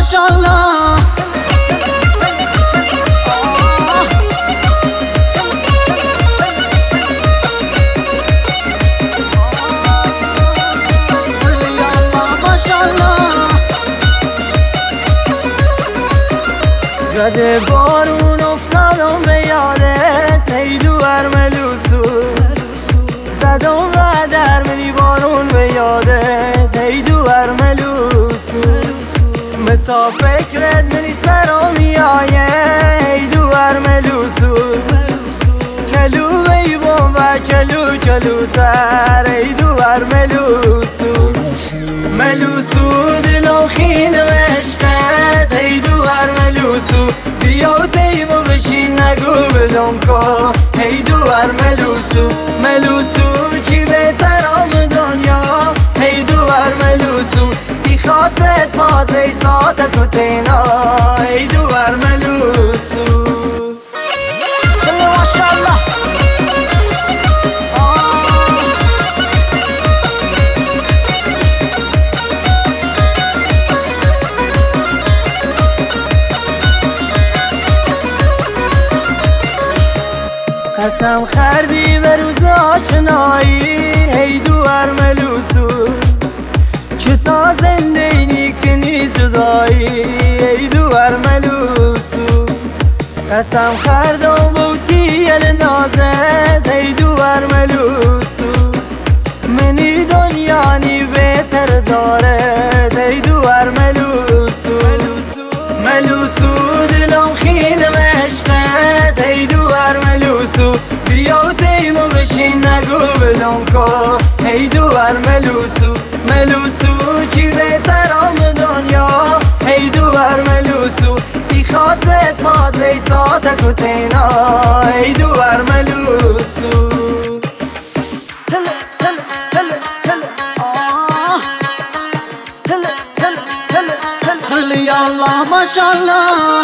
ماشاءالله زده بارون افتادم به یادت ای دور ملوسو زدم و در منی بارون به یادت ای دور ملوسو متا فکرت منی سرم میایه ای دور ملوسو کلو بی بوم و کلو کلوتر ای دور ملوسو ملوسو دلم خین عشقت ای دور ملوسو بیا دیمو بشین نگو بلم کن ای دور ملوسو ملوسو کی بهترم دنیا ای دور ملوسو دی خواست پاد ریسات تو تینا ای دور ملوسو ماشاءالله قسم خردی به روز آشنایی ای دور ملوسو که تا زندگی کنی جدایی ای دور ملوسو قسم خردم بودی نازت ای دور ملوسو منی دنیا نی بهتر دارد ای دور ملوسو ملوسو دلم خینم عشقت ای دور ملوسو بیا دیمو بشین نگو بلم کن ای دور ملوسو ملوسو کی بهترم دنیا ای دور ملوسو دی خواست پاد ریسات تو تینا ای دور ملوسو یا الله ماشاءالله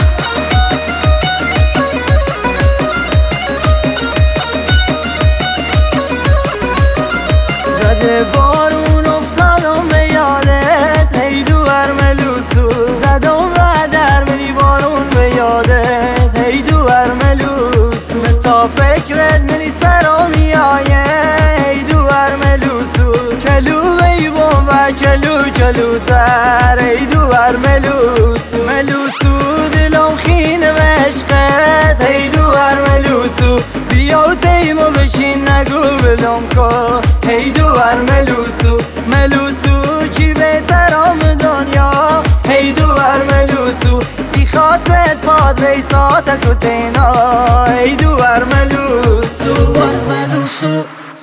زده بارون افتادم به یادت ای دور ملوسو زدم و در منی بارون به یادت ای دور ملوسو متا فکرت منی سرم میایه ای دور ملوسو کلو بی بوم و کلو کلوتر ای دور ملوسو ملوسو دلم خینم عشقت ای دور ملوسو بیا دیمو بشین نگو بلم کن ای دور ملوسو ملوسو کی بهترم دنیا ای دور ملوسو دی خواست پاد ریسات تو تینا ای دور ملوسو